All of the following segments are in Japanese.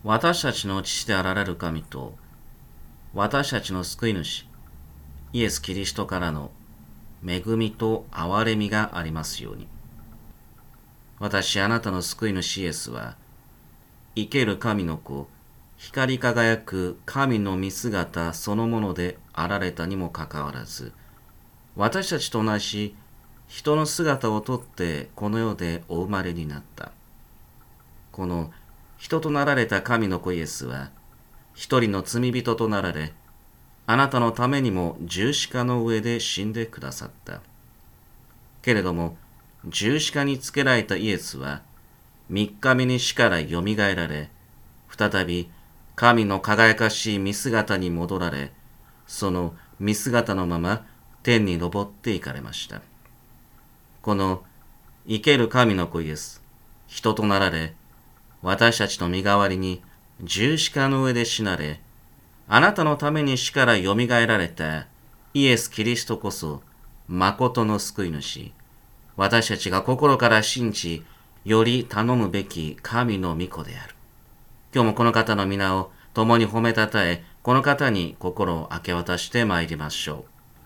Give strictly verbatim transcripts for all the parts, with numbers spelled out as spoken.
私たちの父であられる神と、私たちの救い主、イエス・キリストからの恵みと憐れみがありますように。私、あなたの救い主イエスは、生ける神の子、光り輝く神の見姿そのものであられたにもかかわらず、私たちと同じ人の姿をとってこの世でお生まれになった。この人となられた神の子イエスは、一人の罪人となられ、あなたのためにも十字架の上で死んでくださった。けれども、十字架につけられたイエスは、三日目に死からよみがえられ、再び神の輝かしい見姿に戻られ、その見姿のまま天に昇って行かれました。この生ける神の子イエス、人となられ、私たちの身代わりに十字架の上で死なれ、あなたのために死からよみがえられたイエス・キリストこそ、誠の救い主、私たちが心から信じ、より頼むべき神の御子である。今日もこの方の皆を共に褒めたたえ、この方に心を明け渡してまいりましょう。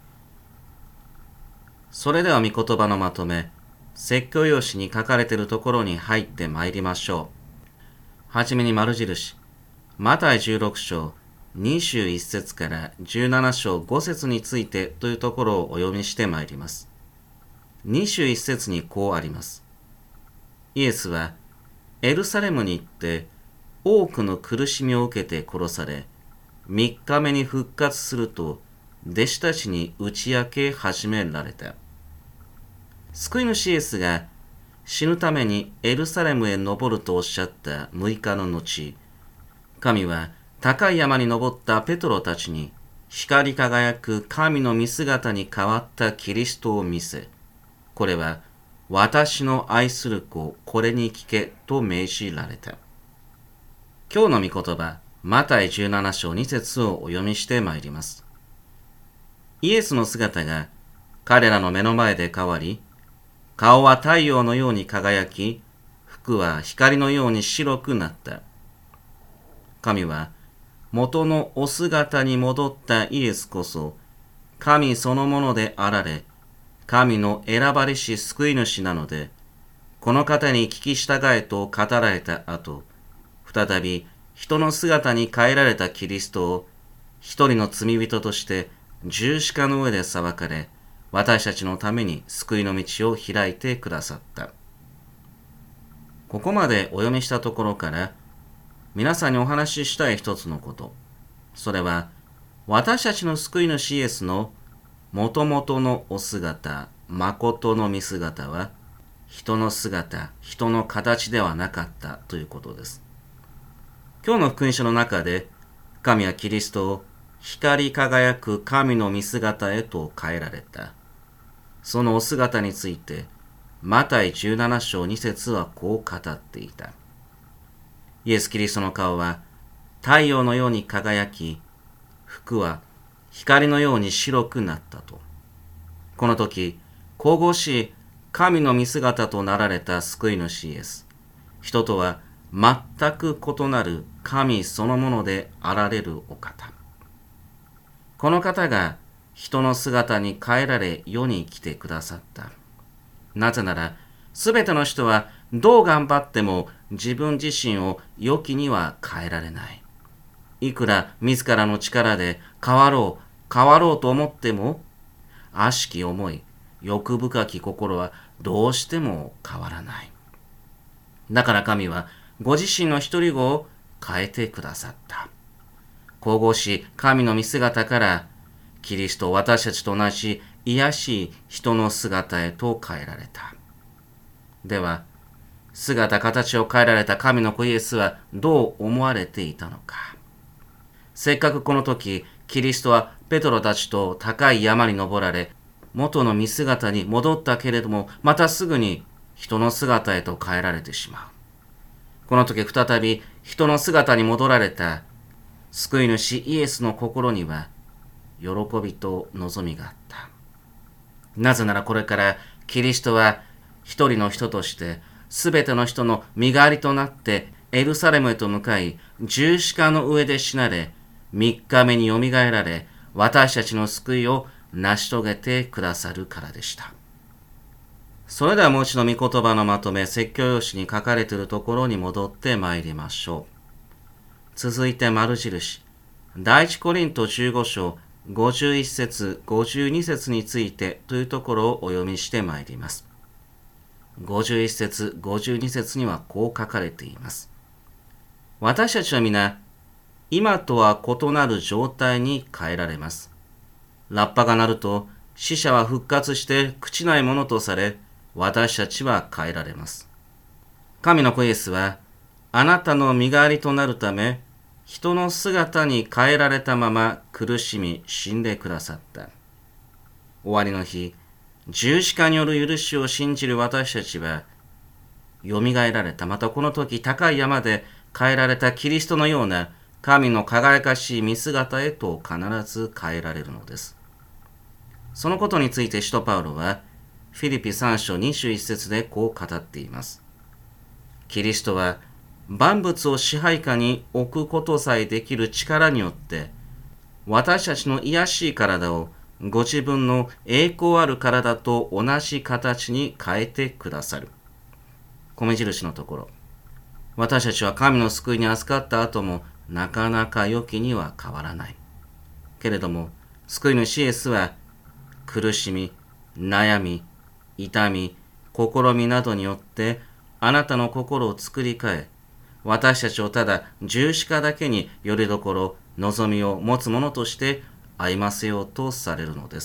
それでは御言葉のまとめ、説教用紙に書かれているところに入ってまいりましょう。はじめに丸印、マタイじゅうろく章にじゅういち節からじゅうなな章ご節についてというところをお読みしてまいります。にじゅういち節にこうあります。イエスはエルサレムに行って多くの苦しみを受けて殺され、三日目に復活すると弟子たちに打ち明け始められた。救い主イエスが死ぬためにエルサレムへ登るとおっしゃったむいかの後、神は高い山に登ったペトロたちに光り輝く神の見姿に変わったキリストを見せ、これは私の愛する子、これに聞けと命じられた。今日の御言葉、マタイじゅうなな章に節をお読みしてまいります。イエスの姿が彼らの目の前で変わり、顔は太陽のように輝き、服は光のように白くなった。神は元のお姿に戻ったイエスこそ、神そのものであられ、神の選ばれし救い主なので、この方に聞き従えと語られた後、再び人の姿に変えられたキリストを一人の罪人として十字架の上で裁かれ、私たちのために救いの道を開いてくださった。ここまでお読みしたところから、皆さんにお話ししたい一つのこと。それは、私たちの救い主イエスの元々のお姿、誠の見姿は、人の姿、人の形ではなかったということです。今日の福音書の中で、神はキリストを光り輝く神の見姿へと変えられた。そのお姿について、マタイじゅうなな章に節はこう語っていた。イエス・キリストの顔は太陽のように輝き、服は光のように白くなったと。この時、神々しい神の見姿となられた救い主イエス。人とは全く異なる神そのものであられるお方。この方が人の姿に変えられ世に来てくださった。なぜなら、すべての人はどう頑張っても自分自身を良きには変えられない。いくら自らの力で変わろう、変わろうと思っても、悪しき思い、欲深き心はどうしても変わらない。だから神はご自身の一人子を変えてくださった。神々しい神の見姿からキリスト、私たちと同じ卑しい人の姿へと変えられた。では、姿形を変えられた神の子イエスはどう思われていたのか。せっかくこの時、キリストはペトロたちと高い山に登られ、元の見姿に戻ったけれども、またすぐに人の姿へと変えられてしまう。この時再び人の姿に戻られた救い主イエスの心には、喜びと望みがあった。なぜならこれからキリストは一人の人としてすべての人の身代わりとなってエルサレムへと向かい、十字架の上で死なれ、三日目によみがえられ、私たちの救いを成し遂げてくださるからでした。それではもう一度御言葉のまとめ、説教用紙に書かれているところに戻ってまいりましょう。続いて丸印、第一コリントじゅうご章ごじゅういち節ごじゅうに節についてというところをお読みしてまいります。ごじゅういち節ごじゅうに節にはこう書かれています。私たちは皆、今とは異なる状態に変えられます。ラッパが鳴ると、死者は復活して朽ちないものとされ、私たちは変えられます。神の子イエスは、あなたの身代わりとなるため、人の姿に変えられたまま苦しみ死んでくださった。終わりの日、十字架による許しを信じる私たちは、よみがえられた、またこの時高い山で変えられたキリストのような神の輝かしい見姿へと必ず変えられるのです。そのことについて使徒パウロは、フィリピさん章にじゅういち節でこう語っています。キリストは万物を支配下に置くことさえできる力によって、私たちの卑しい体をご自分の栄光ある体と同じ形に変えてくださる。米印のところ。私たちは神の救いに預かった後もなかなか良きには変わらない。けれども、救い主イエスは苦しみ、悩み、痛み、試みなどによってあなたの心を作り変え、私たちをただ十字架だけによりどころ、望みを持つものとして歩ませようとされるのです。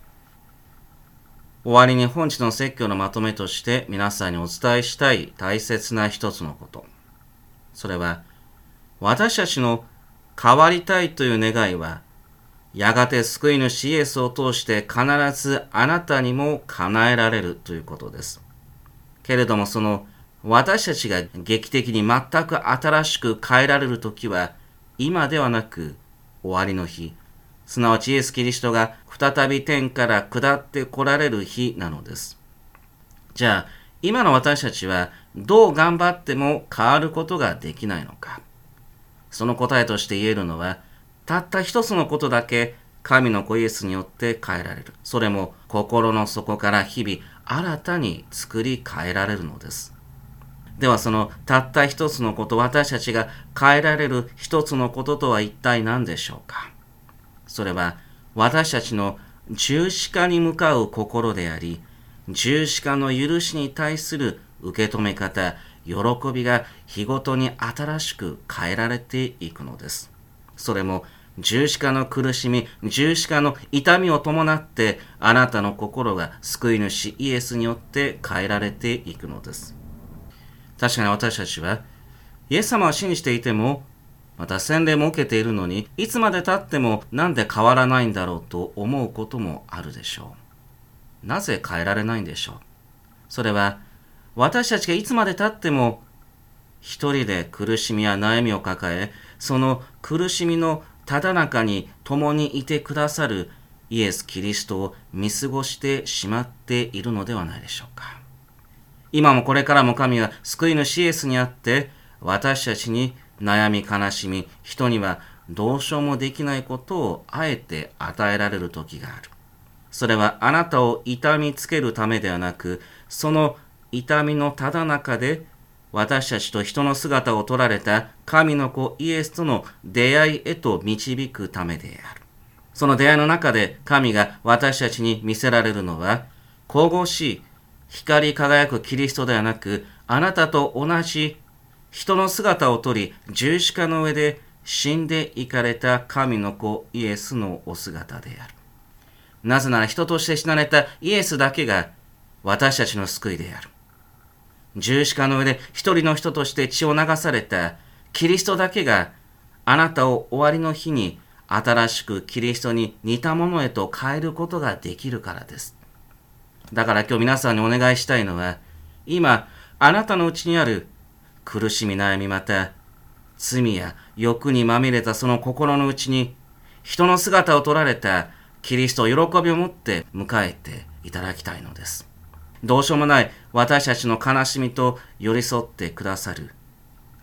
終わりに本日の説教のまとめとして皆さんにお伝えしたい大切な一つのこと。それは、私たちの変わりたいという願いは、やがて救い主イエスを通して必ずあなたにも叶えられるということです。けれどもその私たちが劇的に全く新しく変えられるときは今ではなく終わりの日、すなわちイエス・キリストが再び天から下って来られる日なのです。じゃあ今の私たちはどう頑張っても変わることができないのか。その答えとして言えるのは、たった一つのことだけ神の子イエスによって変えられる。それも心の底から日々新たに作り変えられるのです。ではそのたった一つのこと、私たちが変えられる一つのこととは一体何でしょうか。それは私たちの十字架に向かう心であり、十字架の許しに対する受け止め方、喜びが日ごとに新しく変えられていくのです。それも十字架の苦しみ、十字架の痛みを伴ってあなたの心が救い主イエスによって変えられていくのです。確かに私たちはイエス様を信じていても、また洗礼も受けているのに、いつまで経ってもなんで変わらないんだろうと思うこともあるでしょう。なぜ変えられないんでしょう。それは私たちがいつまで経っても一人で苦しみや悩みを抱え、その苦しみのただ中に共にいてくださるイエス・キリストを見過ごしてしまっているのではないでしょうか。今もこれからも神は救い主イエスにあって私たちに悩み悲しみ、人にはどうしようもできないことをあえて与えられる時がある。それはあなたを痛みつけるためではなく、その痛みのただ中で私たちと人の姿を取られた神の子イエスとの出会いへと導くためである。その出会いの中で神が私たちに見せられるのは、神々しい光り輝くキリストではなく、あなたと同じ人の姿を取り、十字架の上で死んでいかれた神の子イエスのお姿である。なぜなら人として死なれたイエスだけが私たちの救いである。十字架の上で一人の人として血を流されたキリストだけがあなたを終わりの日に新しくキリストに似たものへと変えることができるからです。だから今日皆さんにお願いしたいのは、今あなたのうちにある苦しみ悩み、また罪や欲にまみれたその心のうちに人の姿を取られたキリストを喜びを持って迎えていただきたいのです。どうしようもない私たちの悲しみと寄り添ってくださる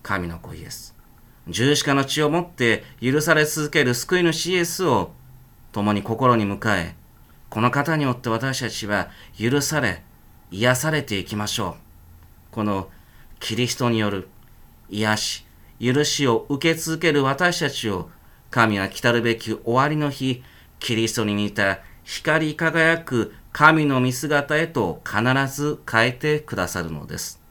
神の子イエス。十字架の血をもって許され続ける救い主イエスを共に心に迎え、この方によって私たちは許され、癒されていきましょう。このキリストによる癒し、許しを受け続ける私たちを、神は来たるべき終わりの日、キリストに似た光り輝く神の御姿へと必ず変えてくださるのです。